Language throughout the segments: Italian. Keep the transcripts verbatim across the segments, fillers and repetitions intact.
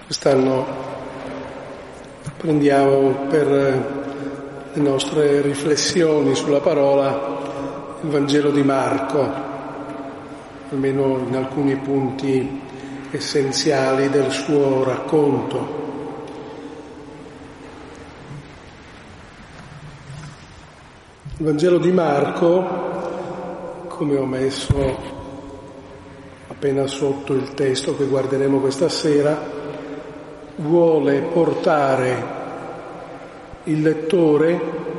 Quest'anno prendiamo per le nostre riflessioni sulla parola il Vangelo di Marco, almeno in alcuni punti essenziali del suo racconto. Il Vangelo di Marco, come ho messo appena sotto il testo che guarderemo questa sera, vuole portare il lettore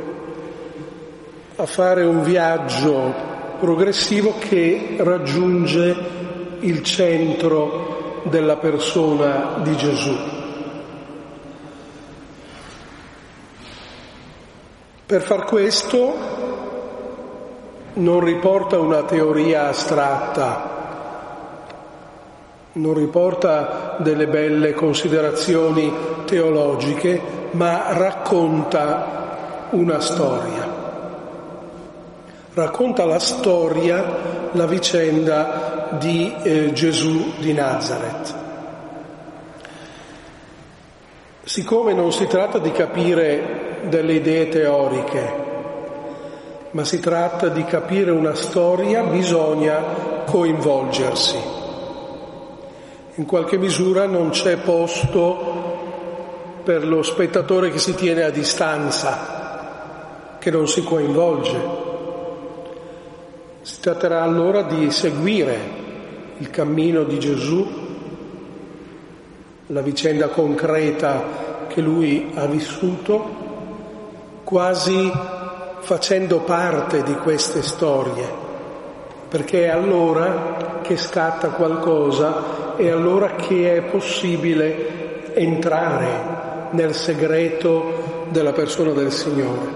a fare un viaggio progressivo che raggiunge il centro della persona di Gesù. Per far questo non riporta una teoria astratta, non riporta delle belle considerazioni teologiche, ma racconta una storia. Racconta la storia, la vicenda di eh, Gesù di Nazareth. Siccome non si tratta di capire delle idee teoriche, ma si tratta di capire una storia, bisogna coinvolgersi. In qualche misura non c'è posto per lo spettatore che si tiene a distanza, che non si coinvolge. Si tratterà allora di seguire il cammino di Gesù, la vicenda concreta che lui ha vissuto, quasi facendo parte di queste storie, perché è allora che scatta qualcosa, è allora che è possibile entrare nel segreto della persona del Signore.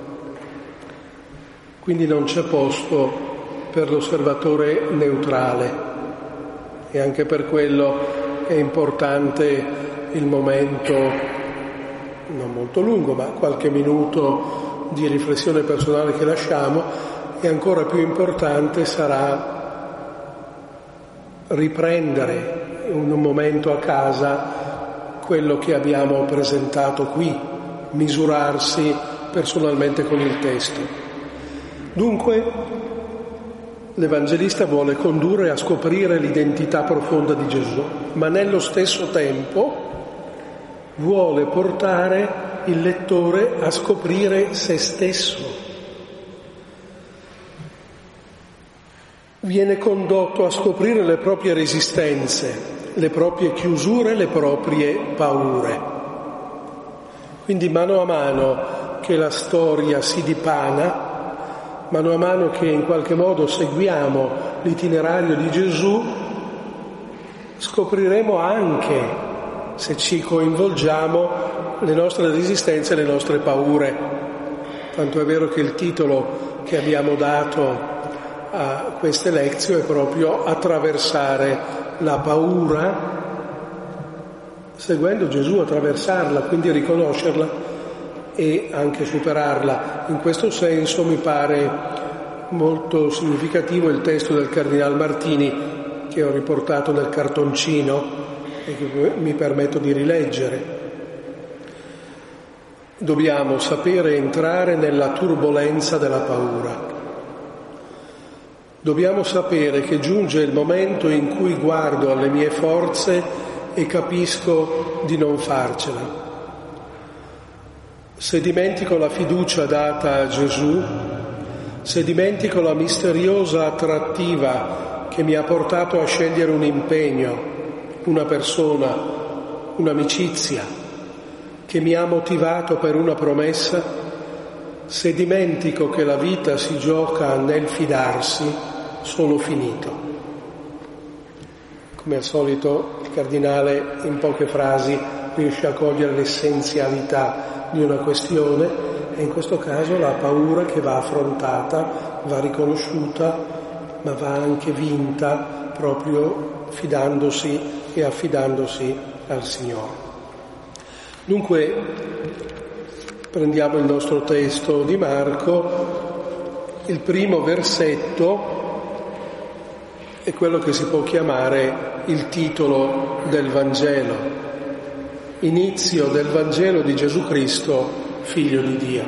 Quindi non c'è posto per l'osservatore neutrale, e anche per quello è importante il momento, non molto lungo, ma qualche minuto di riflessione personale che lasciamo, e ancora più importante sarà riprendere in un momento a casa quello che abbiamo presentato qui, misurarsi personalmente con il testo. Dunque, l'Evangelista vuole condurre a scoprire l'identità profonda di Gesù, ma nello stesso tempo vuole portare il lettore a scoprire se stesso. Viene condotto a scoprire le proprie resistenze, le proprie chiusure, le proprie paure. Quindi mano a mano che la storia si dipana, mano a mano che in qualche modo seguiamo l'itinerario di Gesù, scopriremo anche, se ci coinvolgiamo, le nostre resistenze e le nostre paure. Tanto è vero che il titolo che abbiamo dato a queste lezioni è proprio attraversare la paura, seguendo Gesù, attraversarla, quindi riconoscerla e anche superarla. In questo senso mi pare molto significativo il testo del Cardinal Martini che ho riportato nel cartoncino e che mi permetto di rileggere. Dobbiamo sapere entrare nella turbolenza della paura. Dobbiamo sapere che giunge il momento in cui guardo alle mie forze e capisco di non farcela. Se dimentico la fiducia data a Gesù, se dimentico la misteriosa attrattiva che mi ha portato a scegliere un impegno, una persona, un'amicizia, che mi ha motivato per una promessa, se dimentico che la vita si gioca nel fidarsi, sono finito. Come al solito il cardinale in poche frasi riesce a cogliere l'essenzialità di una questione, e in questo caso la paura che va affrontata, va riconosciuta, ma va anche vinta proprio fidandosi e affidandosi al Signore. Dunque prendiamo il nostro testo di Marco, il primo versetto è quello che si può chiamare il titolo del Vangelo. inizio del Vangelo di Gesù Cristo, Figlio di Dio.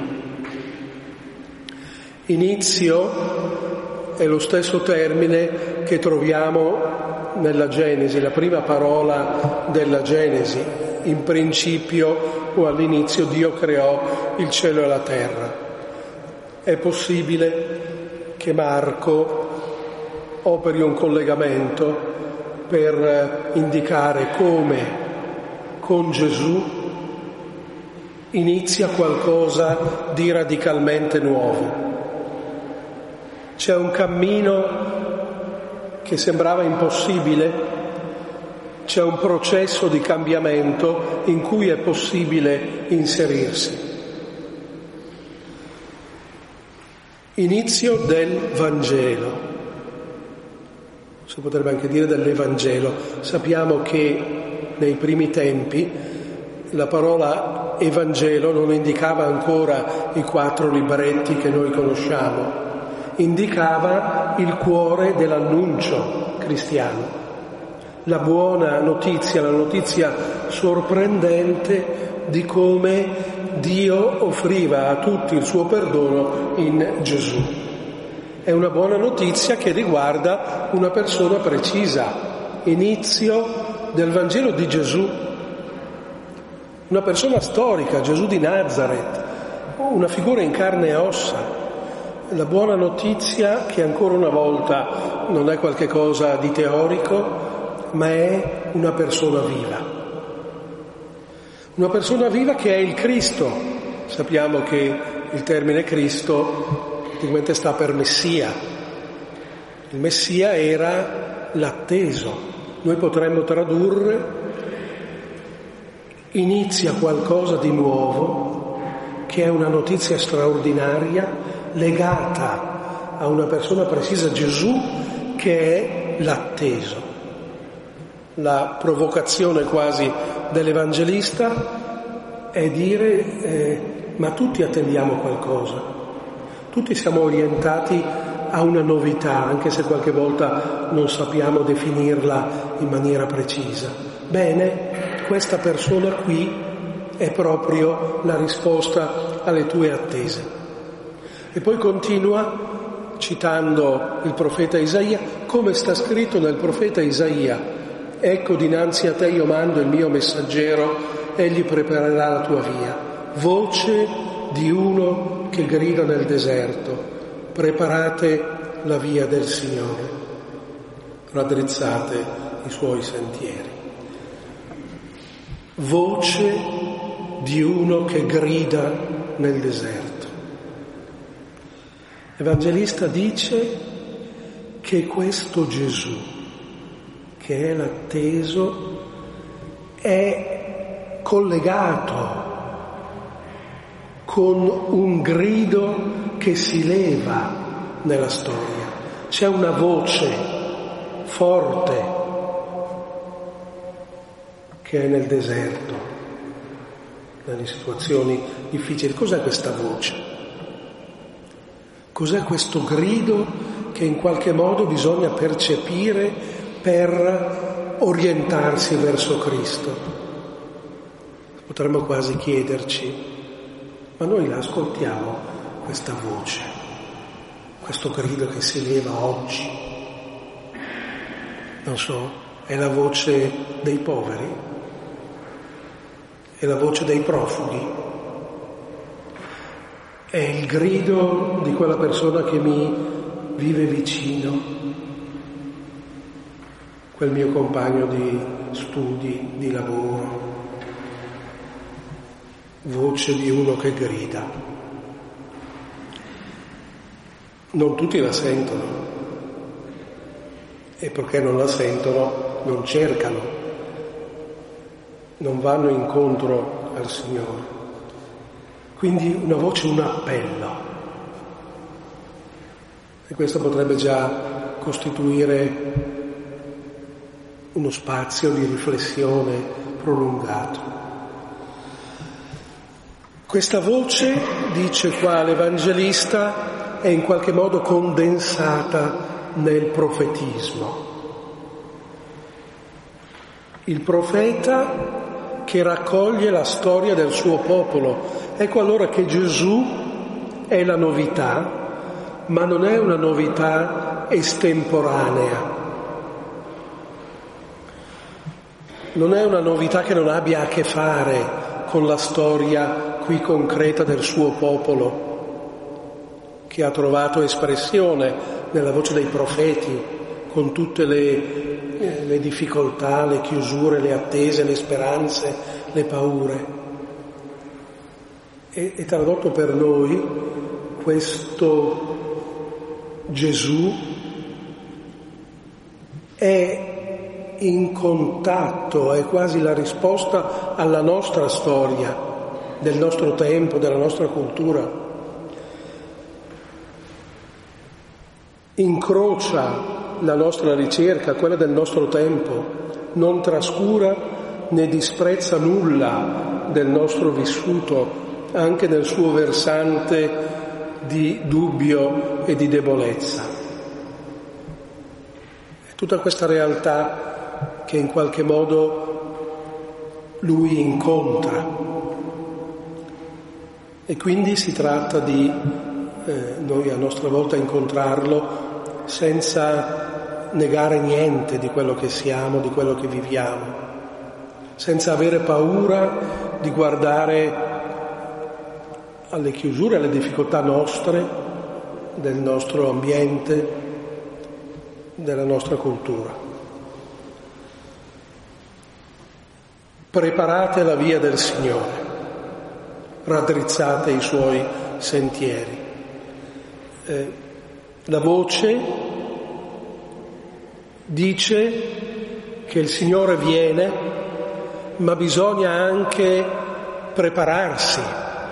Inizio è lo stesso termine che troviamo nella Genesi, la prima parola della Genesi. In principio o all'inizio Dio creò il cielo e la terra. È possibile che Marco operi un collegamento per indicare come con Gesù inizia qualcosa di radicalmente nuovo. C'è un cammino che sembrava impossibile, c'è un processo di cambiamento in cui è possibile inserirsi. Inizio del Vangelo, si potrebbe anche dire dell'Evangelo. Sappiamo che nei primi tempi la parola Evangelo non indicava ancora i quattro libretti che noi conosciamo, indicava il cuore dell'annuncio cristiano, la buona notizia, la notizia sorprendente di come Dio offriva a tutti il suo perdono in Gesù. È una buona notizia che riguarda una persona precisa, inizio del Vangelo di Gesù, una persona storica, Gesù di Nazareth, una figura in carne e ossa. La buona notizia che ancora una volta non è qualche cosa di teorico, ma è una persona viva. Una persona viva che è il Cristo. Sappiamo che il termine Cristo praticamente sta per Messia. Il Messia era l'atteso. Noi potremmo tradurre: inizia qualcosa di nuovo, che è una notizia straordinaria, legata a una persona precisa, Gesù, che è l'atteso. La provocazione quasi dell'Evangelista è dire eh, ma tutti attendiamo qualcosa, tutti siamo orientati a una novità, anche se qualche volta non sappiamo definirla in maniera precisa. Bene, questa persona qui è proprio la risposta alle tue attese. E poi continua citando il profeta Isaia, come sta scritto nel profeta Isaia: ecco, dinanzi a te io mando il mio messaggero, egli preparerà la tua via. Voce di uno che grida nel deserto: preparate la via del Signore, raddrizzate i suoi sentieri. Voce di uno che grida nel deserto. L'Evangelista dice che questo Gesù, che è l'atteso, è collegato con un grido che si leva nella storia. C'è una voce forte che è nel deserto, nelle situazioni difficili. Cos'è questa voce? Cos'è questo grido che in qualche modo bisogna percepire per orientarsi verso Cristo? Potremmo quasi chiederci: ma noi la ascoltiamo questa voce, questo grido che si leva oggi? Non so, è la voce dei poveri? È la voce dei profughi? È il grido di quella persona che mi vive vicino, quel mio compagno di studi, di lavoro? Voce di uno che grida. Non tutti la sentono, e perché non la sentono non cercano, non vanno incontro al Signore. Quindi una voce, un appello. E questo potrebbe già costituire uno spazio di riflessione prolungato. Questa voce, dice qua l'Evangelista, è in qualche modo condensata nel profetismo. Il profeta che raccoglie la storia del suo popolo. Ecco allora che Gesù è la novità, ma non è una novità estemporanea. Non è una novità che non abbia a che fare con la storia qui concreta del suo popolo, che ha trovato espressione nella voce dei profeti, con tutte le, le difficoltà, le chiusure, le attese, le speranze, le paure. E, e tradotto per noi questo Gesù è in contatto, è quasi la risposta alla nostra storia, del nostro tempo, della nostra cultura. Incrocia la nostra ricerca, quella del nostro tempo, non trascura né disprezza nulla del nostro vissuto, anche nel suo versante di dubbio e di debolezza. È tutta questa realtà che in qualche modo lui incontra, e quindi si tratta di eh, noi a nostra volta incontrarlo senza negare niente di quello che siamo, di quello che viviamo, senza avere paura di guardare alle chiusure, alle difficoltà nostre, del nostro ambiente, della nostra cultura. Preparate la via del Signore, raddrizzate i suoi sentieri. Eh, la voce dice che il Signore viene, ma bisogna anche prepararsi.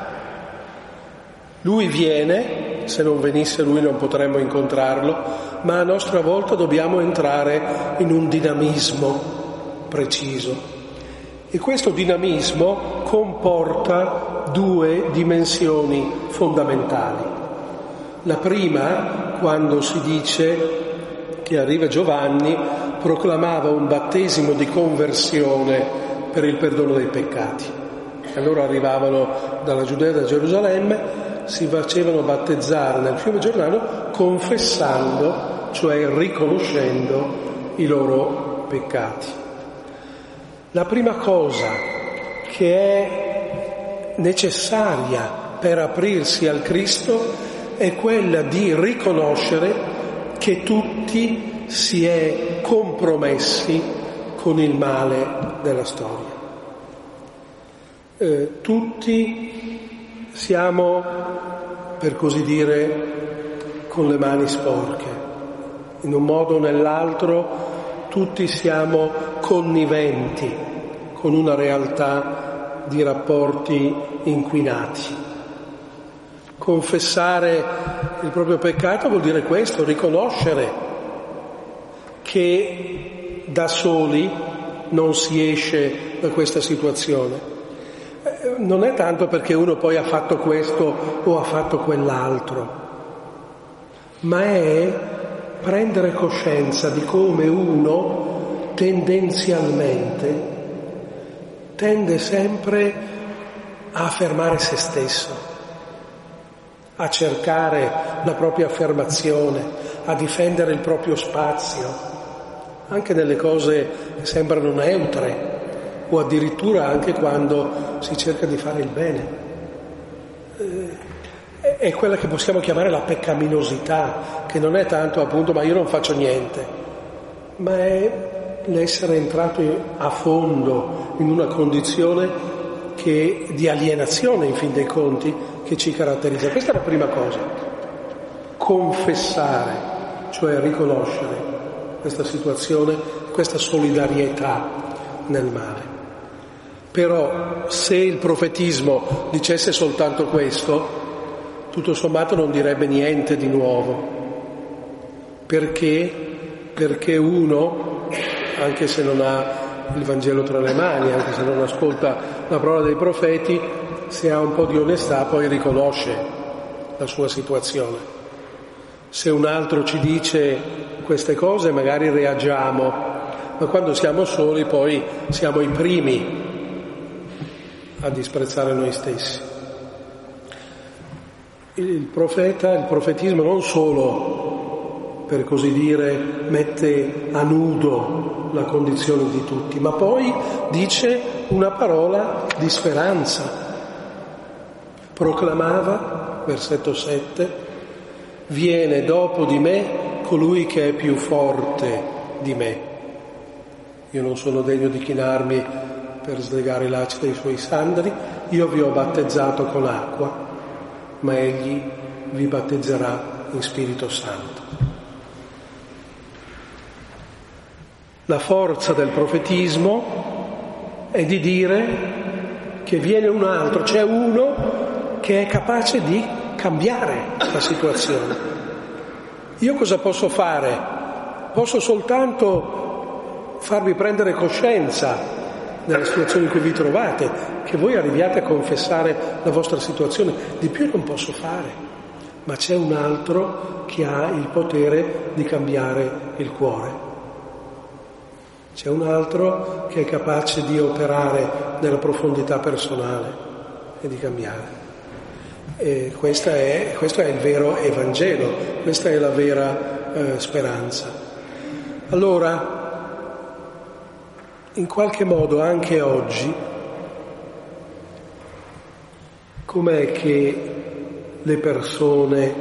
Lui viene, se non venisse Lui non potremmo incontrarlo, ma a nostra volta dobbiamo entrare in un dinamismo preciso. E questo dinamismo comporta due dimensioni fondamentali. La prima, quando si dice che arriva Giovanni, proclamava un battesimo di conversione per il perdono dei peccati. Allora arrivavano dalla Giudea e da Gerusalemme, si facevano battezzare nel fiume Giordano confessando, cioè riconoscendo i loro peccati. La prima cosa che è necessaria per aprirsi al Cristo è quella di riconoscere che tutti si è compromessi con il male della storia. Eh, tutti siamo, per così dire, con le mani sporche. In un modo o nell'altro tutti siamo conniventi con una realtà di rapporti inquinati. Confessare il proprio peccato vuol dire questo, riconoscere che da soli non si esce da questa situazione. Non è tanto perché uno poi ha fatto questo o ha fatto quell'altro, ma è prendere coscienza di come uno tendenzialmente tende sempre a affermare se stesso, a cercare la propria affermazione, a difendere il proprio spazio, anche nelle cose che sembrano neutre o addirittura anche quando si cerca di fare il bene. È quella che possiamo chiamare la peccaminosità, che non è tanto appunto ma io non faccio niente, ma è l'essere entrato a fondo in una condizione che, di alienazione in fin dei conti, che ci caratterizza. Questa è la prima cosa, confessare, cioè riconoscere questa situazione, questa solidarietà nel male. Però se il profetismo dicesse soltanto questo, tutto sommato non direbbe niente di nuovo. Perché? Perché uno, anche se non ha il Vangelo tra le mani, anche se non ascolta la parola dei profeti, se ha un po' di onestà poi riconosce la sua situazione. Se un altro ci dice queste cose magari reagiamo, ma quando siamo soli poi siamo i primi a disprezzare noi stessi. Il profeta, il profetismo non solo, per così dire, mette a nudo la condizione di tutti, ma poi dice una parola di speranza. Proclamava, versetto sette, viene dopo di me colui che è più forte di me. Io non sono degno di chinarmi per slegare i lacci dei suoi sandali, io vi ho battezzato con acqua, ma egli vi battezzerà in Spirito Santo. La forza del profetismo è di dire che viene un altro, c'è uno che è capace di cambiare la situazione. Io cosa posso fare? Posso soltanto farvi prendere coscienza nella situazione in cui vi trovate, che voi arriviate a confessare la vostra situazione. Di più non posso fare, ma c'è un altro che ha il potere di cambiare il cuore. C'è un altro che è capace di operare nella profondità personale e di cambiare. E questa è, questo è il vero Evangelo, questa è la vera eh, speranza. Allora, in qualche modo anche oggi, com'è che le persone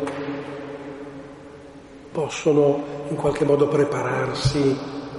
possono in qualche modo prepararsi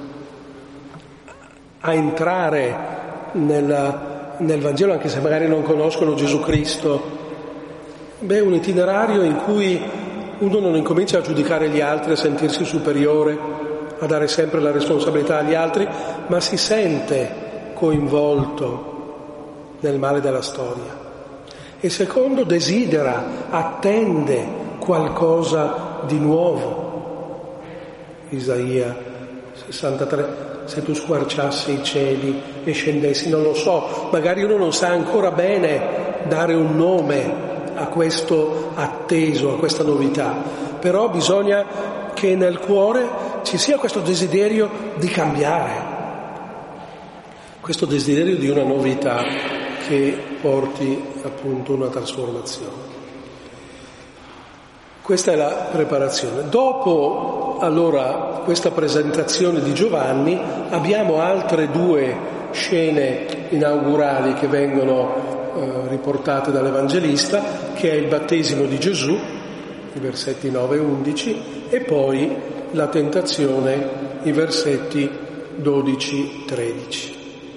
a entrare nella, nel Vangelo, anche se magari non conoscono Gesù Cristo? Beh, un itinerario in cui uno non incomincia a giudicare gli altri, a sentirsi superiore, a dare sempre la responsabilità agli altri, ma si sente coinvolto nel male della storia. E secondo, desidera, attende qualcosa di nuovo. Isaia sessantatré, se tu squarciassi i cieli e scendessi, non lo so, magari uno non sa ancora bene dare un nome a questo atteso, a questa novità, però bisogna che nel cuore ci sia questo desiderio di cambiare, questo desiderio di una novità che porti appunto una trasformazione. Questa è la preparazione. Dopo allora questa presentazione di Giovanni abbiamo altre due scene inaugurali che vengono eh, riportate dall'Evangelista, che è il battesimo di Gesù, i versetti nove e undici, e poi la tentazione, i versetti dodici tredici.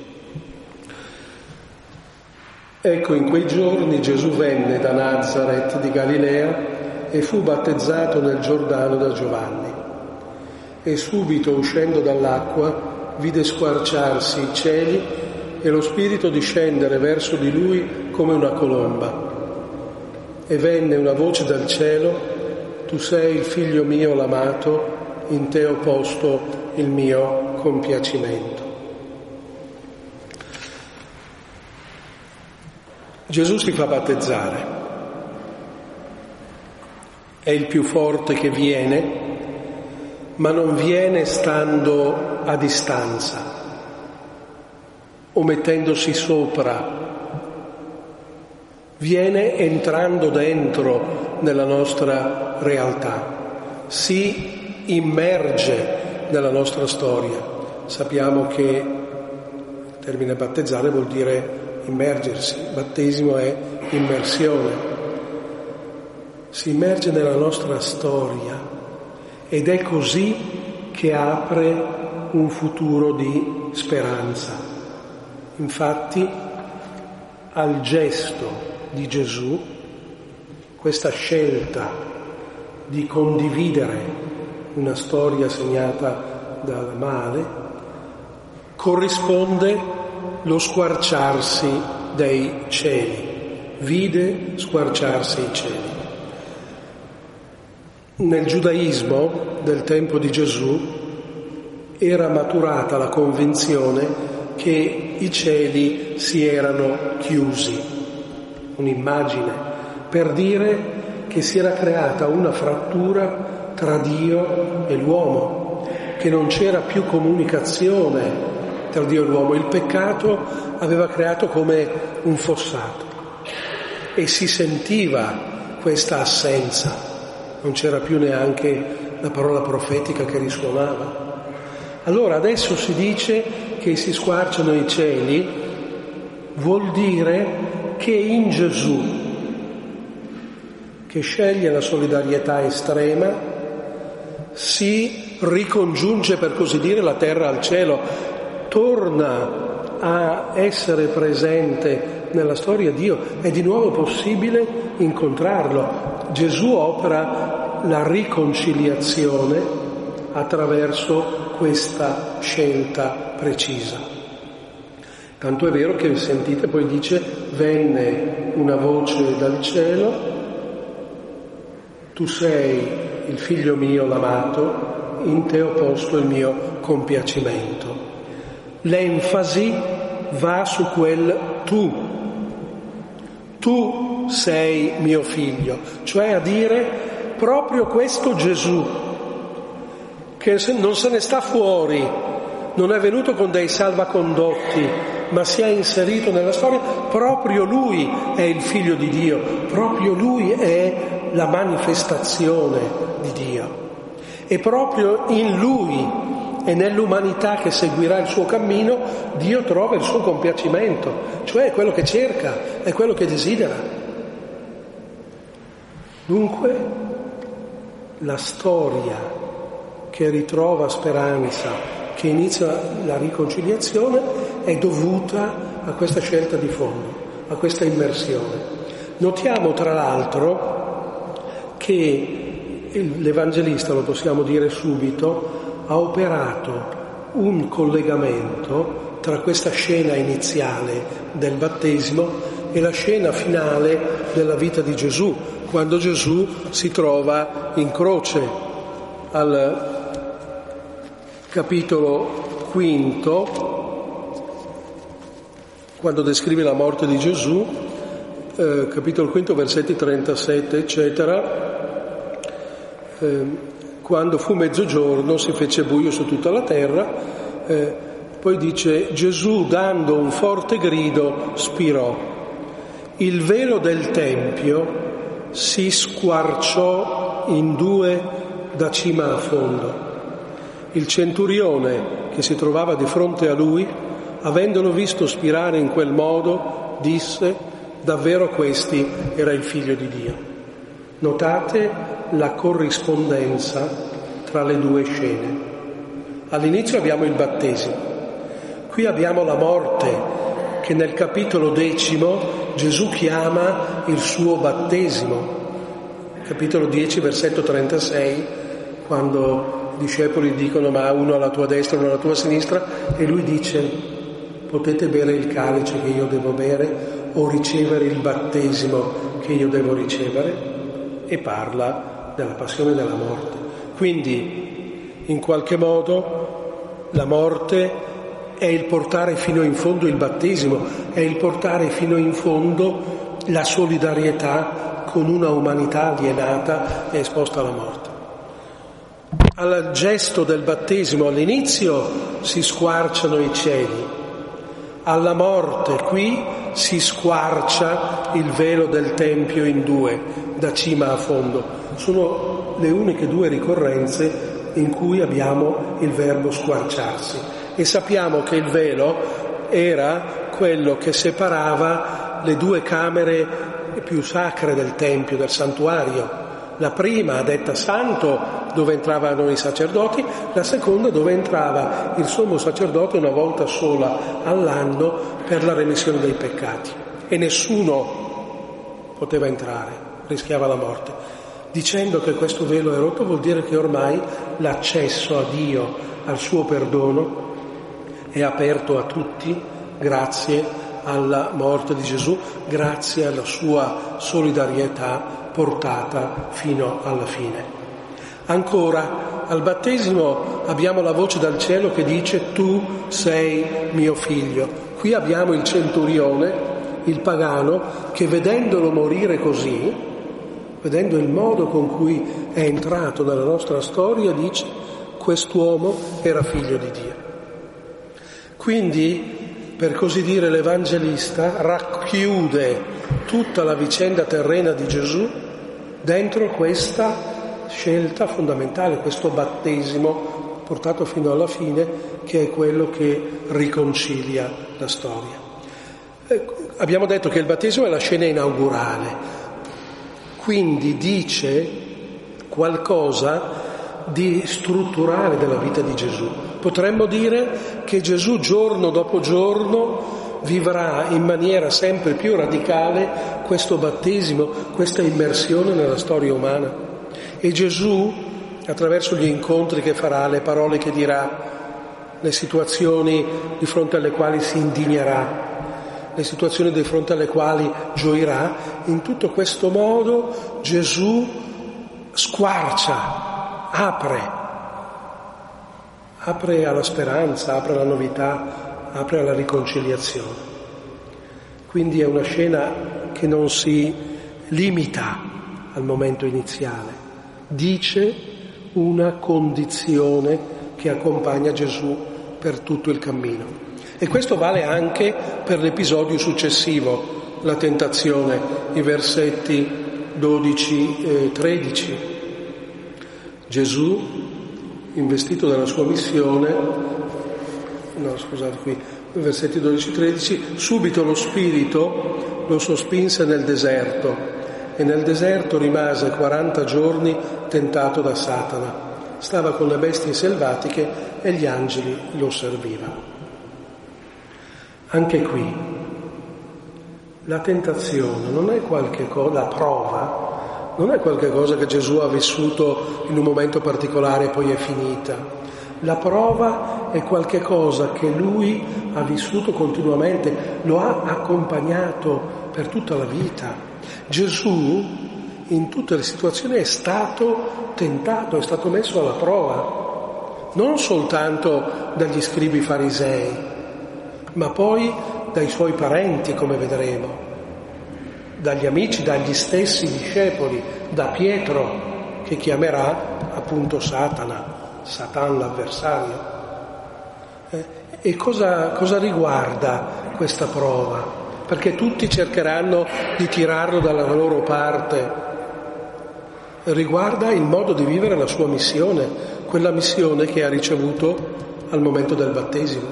Ecco, in quei giorni Gesù venne da Nazaret di Galilea e fu battezzato nel Giordano da Giovanni. E subito, uscendo dall'acqua, vide squarciarsi i cieli e lo Spirito discendere verso di lui come una colomba. E venne una voce dal cielo: tu sei il figlio mio l'amato, in te ho posto il mio compiacimento. Gesù si fa battezzare, è il più forte che viene, ma non viene stando a distanza o mettendosi sopra, viene entrando dentro nella nostra realtà, si immerge nella nostra storia. Sappiamo che il termine battezzare vuol dire immergersi, battesimo è immersione. Si immerge nella nostra storia ed è così che apre un futuro di speranza. Infatti, al gesto di Gesù, questa scelta di condividere una storia segnata dal male, corrisponde lo squarciarsi dei cieli. Vide squarciarsi i cieli. Nel giudaismo del tempo di Gesù era maturata la convinzione che i cieli si erano chiusi, un'immagine per dire che si era creata una frattura tra Dio e l'uomo, che non c'era più comunicazione tra Dio e l'uomo. Il peccato aveva creato come un fossato e si sentiva questa assenza, non c'era più neanche la parola profetica che risuonava. Allora adesso si dice che si squarciano i cieli, vuol dire che in Gesù, che sceglie la solidarietà estrema, si ricongiunge, per così dire, la terra al cielo, torna a essere presente nella storia Dio, è di nuovo possibile incontrarlo. Gesù opera la riconciliazione attraverso questa scelta precisa. Tanto è vero che, sentite, poi dice: venne una voce dal cielo, tu sei il figlio mio l'amato, in te ho posto il mio compiacimento. L'enfasi va su quel tu, tu sei mio figlio, cioè a dire proprio questo Gesù, che non se ne sta fuori, non è venuto con dei salvacondotti, ma si è inserito nella storia. Proprio lui è il figlio di Dio, proprio lui è la manifestazione di Dio, e proprio in lui e nell'umanità che seguirà il suo cammino Dio trova il suo compiacimento, cioè è quello che cerca, è quello che desidera. Dunque la storia che ritrova speranza, che inizia la riconciliazione, è dovuta a questa scelta di fondo, a questa immersione. Notiamo tra l'altro che l'Evangelista, lo possiamo dire subito, ha operato un collegamento tra questa scena iniziale del battesimo e la scena finale della vita di Gesù, quando Gesù si trova in croce. Al capitolo quinto, quando descrive la morte di Gesù, eh, capitolo quinto, versetti trentasette, eccetera, eh, quando fu mezzogiorno si fece buio su tutta la terra, eh, poi dice: Gesù, dando un forte grido, spirò. Il velo del tempio si squarciò in due da cima a fondo. Il centurione che si trovava di fronte a lui, avendolo visto spirare in quel modo, disse: davvero questi era il figlio di Dio. Notate la corrispondenza tra le due scene. All'inizio abbiamo il battesimo, qui abbiamo la morte, che nel capitolo decimo Gesù chiama il suo battesimo. Capitolo dieci, versetto trentasei, quando i discepoli dicono: ma uno alla tua destra, uno alla tua sinistra, e lui dice: potete bere il calice che io devo bere o ricevere il battesimo che io devo ricevere? E parla della passione e della morte. Quindi, in qualche modo, la morte è il portare fino in fondo il battesimo, è il portare fino in fondo la solidarietà con una umanità alienata e esposta alla morte. Al gesto del battesimo all'inizio si squarciano i cieli, alla morte qui si squarcia il velo del Tempio in due, da cima a fondo. Sono le uniche due ricorrenze in cui abbiamo il verbo squarciarsi, e sappiamo che il velo era quello che separava le due camere più sacre del Tempio, del santuario. La prima, detta santo, dove entravano i sacerdoti, la seconda dove entrava il sommo sacerdote una volta sola all'anno per la remissione dei peccati, e nessuno poteva entrare, rischiava la morte. Dicendo che questo velo è rotto vuol dire che ormai l'accesso a Dio, al suo perdono, è aperto a tutti grazie alla morte di Gesù, grazie alla sua solidarietà portata fino alla fine. Ancora, al battesimo abbiamo la voce dal cielo che dice: tu sei mio figlio. Qui abbiamo il centurione, il pagano, che vedendolo morire così, vedendo il modo con cui è entrato nella nostra storia, dice: quest'uomo era figlio di Dio. Quindi, per così dire, l'Evangelista racchiude tutta la vicenda terrena di Gesù dentro questa scelta fondamentale, questo battesimo portato fino alla fine, che è quello che riconcilia la storia. Eh, abbiamo detto che il battesimo è la scena inaugurale, quindi dice qualcosa di strutturale della vita di Gesù. Potremmo dire che Gesù giorno dopo giorno vivrà in maniera sempre più radicale questo battesimo, questa immersione nella storia umana. E Gesù, attraverso gli incontri che farà, le parole che dirà, le situazioni di fronte alle quali si indignerà, le situazioni di fronte alle quali gioirà, in tutto questo modo Gesù squarcia, apre, apre alla speranza, apre alla novità, apre alla riconciliazione. Quindi è una scena che non si limita al momento iniziale, dice una condizione che accompagna Gesù per tutto il cammino. E questo vale anche per l'episodio successivo, la tentazione, i versetti dodici e tredici. Gesù, investito dalla sua missione, no scusate qui, versetti dodici e tredici, subito lo Spirito lo sospinse nel deserto e nel deserto rimase quaranta giorni tentato da Satana. Stava con le bestie selvatiche e gli angeli lo servivano. Anche qui la tentazione non è qualche cosa, la prova non è qualche cosa che Gesù ha vissuto in un momento particolare e poi è finita. La prova è qualche cosa che lui ha vissuto continuamente, lo ha accompagnato per tutta la vita. Gesù in tutte le situazioni è stato tentato, è stato messo alla prova, non soltanto dagli scribi farisei, ma poi dai suoi parenti, come vedremo, dagli amici, dagli stessi discepoli, da Pietro, che chiamerà appunto Satana, Satan l'avversario. Eh, e cosa, cosa riguarda questa prova? Perché tutti cercheranno di tirarlo dalla loro parte. Riguarda il modo di vivere la sua missione, quella missione che ha ricevuto al momento del battesimo,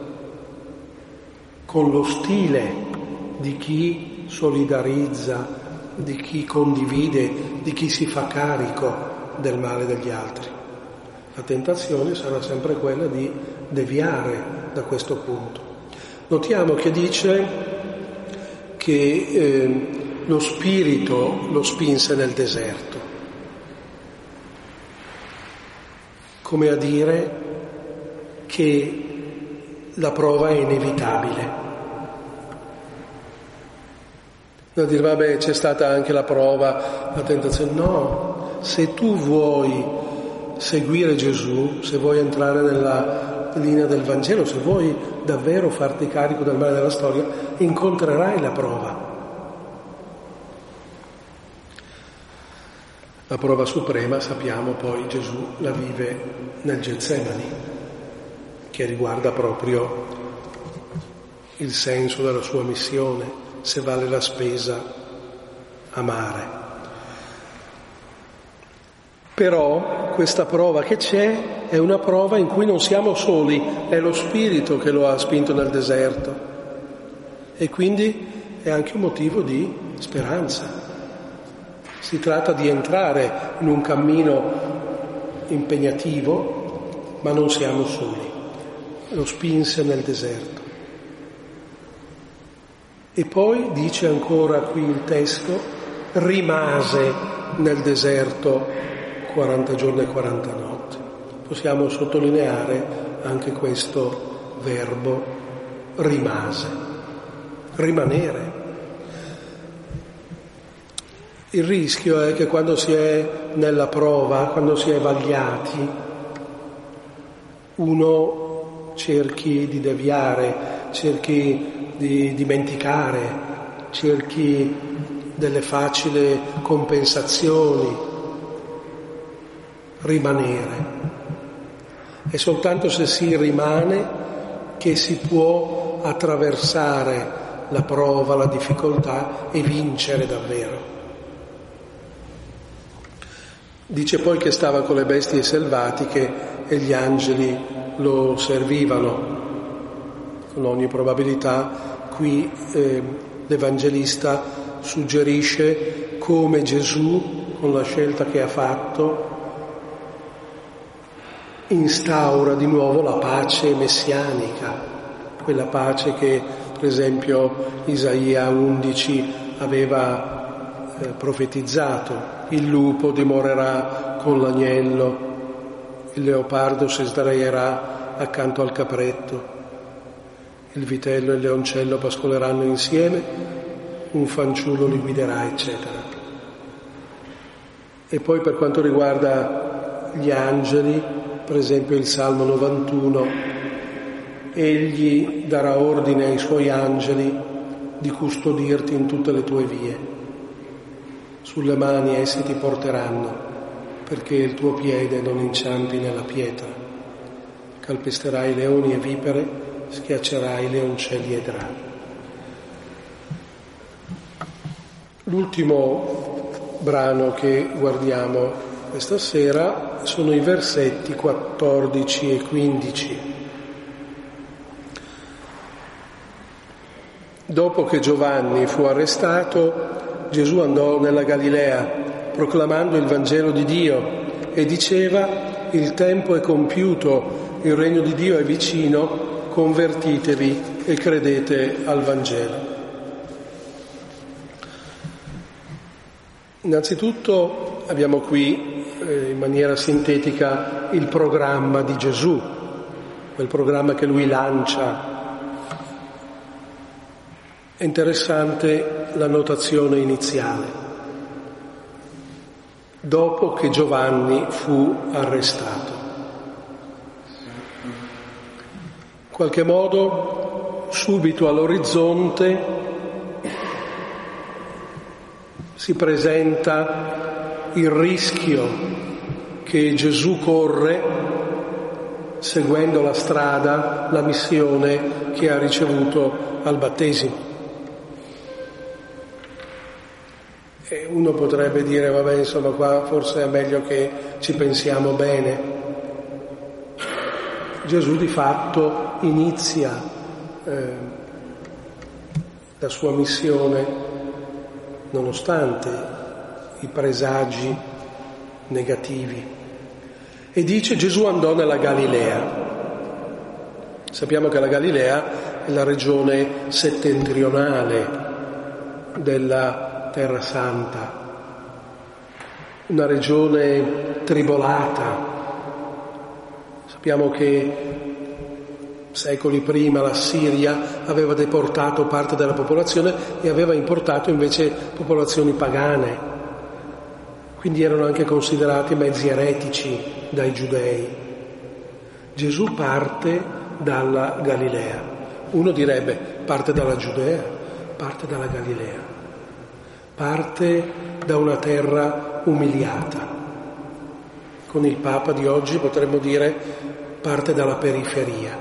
con lo stile di chi solidarizza, di chi condivide, di chi si fa carico del male degli altri. La tentazione sarà sempre quella di deviare da questo punto. Notiamo che dice che eh, lo Spirito lo spinse nel deserto, come a dire che la prova è inevitabile. Non dire, vabbè, c'è stata anche la prova, la tentazione. No, se tu vuoi seguire Gesù, se vuoi entrare nella linea del Vangelo, se vuoi davvero farti carico del male della storia, incontrerai la prova. La prova suprema, sappiamo, poi Gesù la vive nel Getsemani, che riguarda proprio il senso della sua missione, se vale la spesa amare. Però questa prova che c'è è una prova in cui non siamo soli, è lo Spirito che lo ha spinto nel deserto e quindi è anche un motivo di speranza. Si tratta di entrare in un cammino impegnativo, ma non siamo soli. Lo spinse nel deserto. E poi, dice ancora qui il testo, rimase nel deserto quaranta giorni e quaranta notti. Possiamo sottolineare anche questo verbo, rimase, rimanere. Il rischio è che quando si è nella prova, quando si è vagliati, uno cerchi di deviare, cerchi di dimenticare, cerchi delle facili compensazioni, rimanere. E soltanto se si rimane che si può attraversare la prova, la difficoltà e vincere davvero. Dice poi che stava con le bestie selvatiche e gli angeli lo servivano. Con ogni probabilità qui eh, l'Evangelista suggerisce come Gesù, con la scelta che ha fatto, instaura di nuovo la pace messianica, quella pace che per esempio Isaia undici aveva eh, profetizzato. Il lupo dimorerà con l'agnello, il leopardo si sdraierà accanto al capretto, il vitello e il leoncello pascoleranno insieme, un fanciullo li guiderà, eccetera. E poi per quanto riguarda gli angeli, per esempio il Salmo novantuno, egli darà ordine ai suoi angeli di custodirti in tutte le tue vie. Sulle mani essi ti porteranno, perché il tuo piede non inciampi nella pietra. Calpesterai leoni e vipere, schiaccerai leoncelli e draghi. L'ultimo brano che guardiamo questa sera sono i versetti quattordici e quindici. Dopo che Giovanni fu arrestato, Gesù andò nella Galilea proclamando il Vangelo di Dio e diceva: il tempo è compiuto, il regno di Dio è vicino, convertitevi e credete al Vangelo. Innanzitutto abbiamo qui eh, in maniera sintetica il programma di Gesù, quel programma che lui lancia. È interessante la notazione iniziale. Dopo che Giovanni fu arrestato. In qualche modo, subito all'orizzonte si presenta il rischio che Gesù corre seguendo la strada, la missione che ha ricevuto al battesimo. E uno potrebbe dire, vabbè, insomma, qua forse è meglio che ci pensiamo bene. Gesù di fatto inizia eh, la sua missione nonostante i presagi negativi. E dice: Gesù andò nella Galilea. Sappiamo che la Galilea è la regione settentrionale della Terra Santa, una regione tribolata. Sappiamo che secoli prima la Siria aveva deportato parte della popolazione e aveva importato invece popolazioni pagane, quindi erano anche considerati mezzi eretici dai giudei. Gesù parte dalla Galilea. Uno direbbe: parte dalla Giudea, parte dalla Galilea. Parte da una terra umiliata. Con il Papa di oggi potremmo dire parte dalla periferia.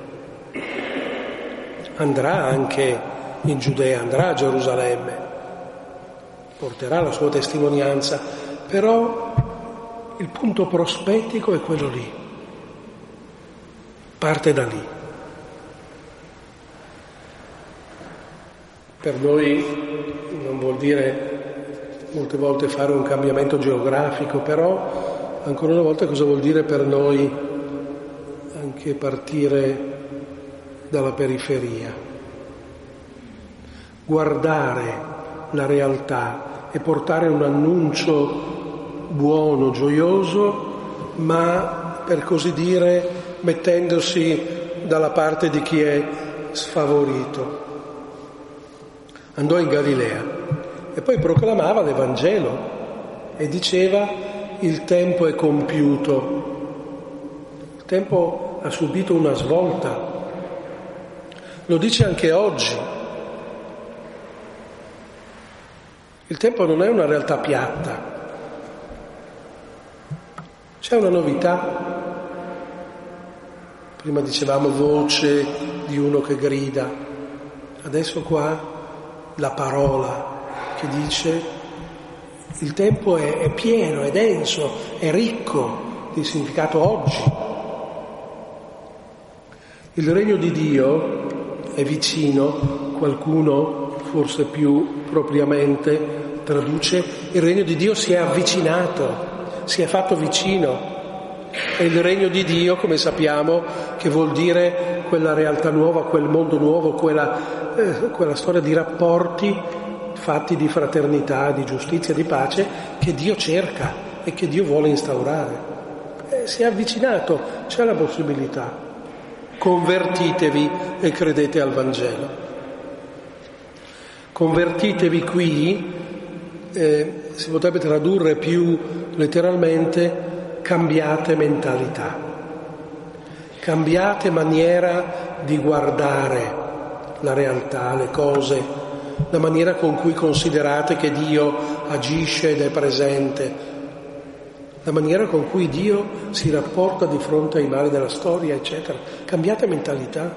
Andrà anche in Giudea, andrà a Gerusalemme, porterà la sua testimonianza, però il punto prospettico è quello lì. Parte da lì. Per noi non vuol dire molte volte fare un cambiamento geografico, però ancora una volta cosa vuol dire per noi anche partire dalla periferia, guardare la realtà e portare un annuncio buono, gioioso, ma per così dire mettendosi dalla parte di chi è sfavorito. Andò in Galilea e poi proclamava l'Evangelo e diceva: il tempo è compiuto. Il tempo ha subito una svolta. Lo dice anche oggi. Il tempo non è una realtà piatta. C'è una novità. Prima dicevamo voce di uno che grida. Adesso qua la parola che dice il tempo è, è pieno, è denso, è ricco di significato oggi. Il regno di Dio è vicino, qualcuno forse più propriamente traduce, il regno di Dio si è avvicinato, si è fatto vicino. E il regno di Dio, come sappiamo, che vuol dire quella realtà nuova, quel mondo nuovo, quella, eh, quella storia di rapporti fatti di fraternità, di giustizia, di pace, che Dio cerca e che Dio vuole instaurare. Eh, si è avvicinato, c'è la possibilità. Convertitevi e credete al Vangelo. Convertitevi qui eh, si potrebbe tradurre più letteralmente cambiate mentalità, cambiate maniera di guardare la realtà, le cose, la maniera con cui considerate che Dio agisce ed è presente, la maniera con cui Dio si rapporta di fronte ai mali della storia, eccetera. Cambiate mentalità.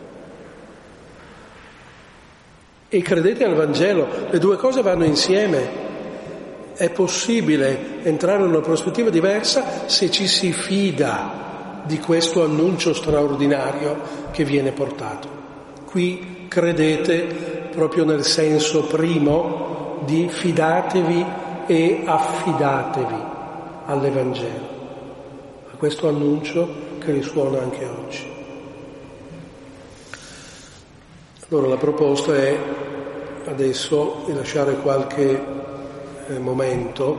E credete al Vangelo, le due cose vanno insieme. È possibile entrare in una prospettiva diversa se ci si fida di questo annuncio straordinario che viene portato. Qui credete proprio nel senso primo di fidatevi e affidatevi all'Evangelo, a questo annuncio che risuona anche oggi. Allora la proposta è adesso di lasciare qualche momento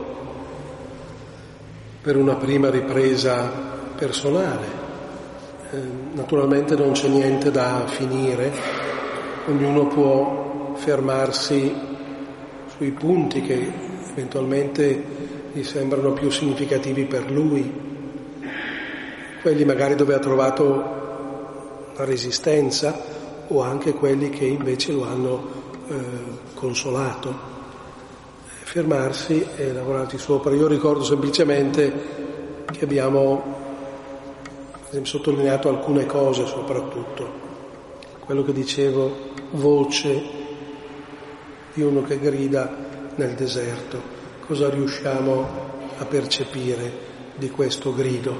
per una prima ripresa personale. Eh, naturalmente non c'è niente da finire, ognuno può fermarsi sui punti che eventualmente gli sembrano più significativi per lui, quelli magari dove ha trovato la resistenza o anche quelli che invece lo hanno eh, consolato. Fermarsi e lavorarci sopra. Io ricordo semplicemente che abbiamo sottolineato alcune cose, soprattutto quello che dicevo, voce di uno che grida nel deserto. Cosa riusciamo a percepire di questo grido?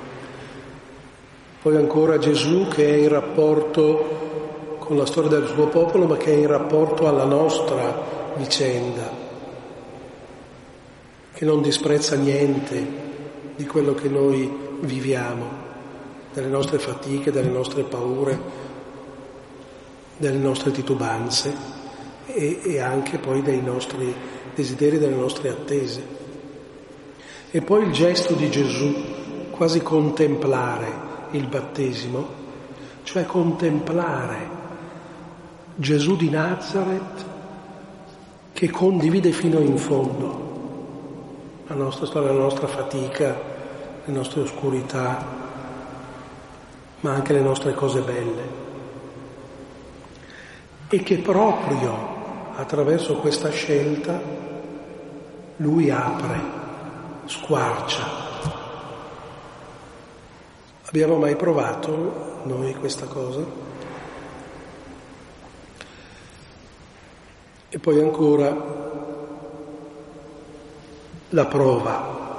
Poi ancora Gesù che è in rapporto con la storia del suo popolo, ma che è in rapporto alla nostra vicenda, che non disprezza niente di quello che noi viviamo, delle nostre fatiche, delle nostre paure, delle nostre titubanze e, e anche poi dei nostri desideri, delle nostre attese. E poi il gesto di Gesù, quasi contemplare il battesimo, cioè contemplare Gesù di Nazareth che condivide fino in fondo la nostra storia, la nostra fatica, le nostre oscurità, ma anche le nostre cose belle. E che proprio attraverso questa scelta lui apre, squarcia. Abbiamo mai provato noi questa cosa? E poi ancora la prova,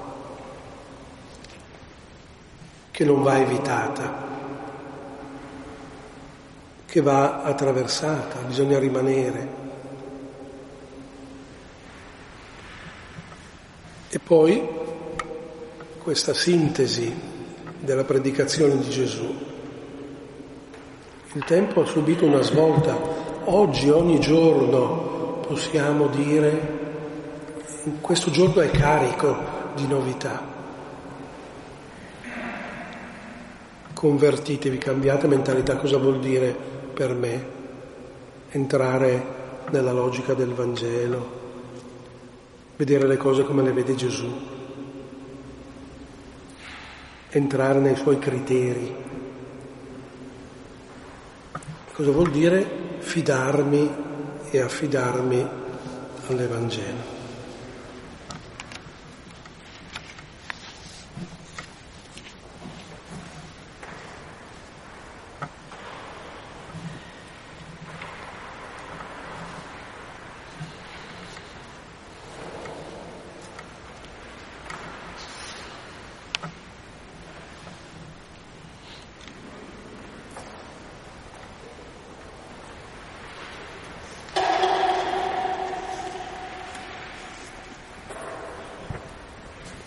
che non va evitata, che va attraversata, bisogna rimanere. E poi questa sintesi della predicazione di Gesù. Il tempo ha subito una svolta. Oggi, ogni giorno, possiamo dire questo giorno è carico di novità. Convertitevi, cambiate mentalità. Cosa vuol dire per me? Entrare nella logica del Vangelo, vedere le cose come le vede Gesù, entrare nei suoi criteri. Cosa vuol dire? Fidarmi e affidarmi all'Evangelo.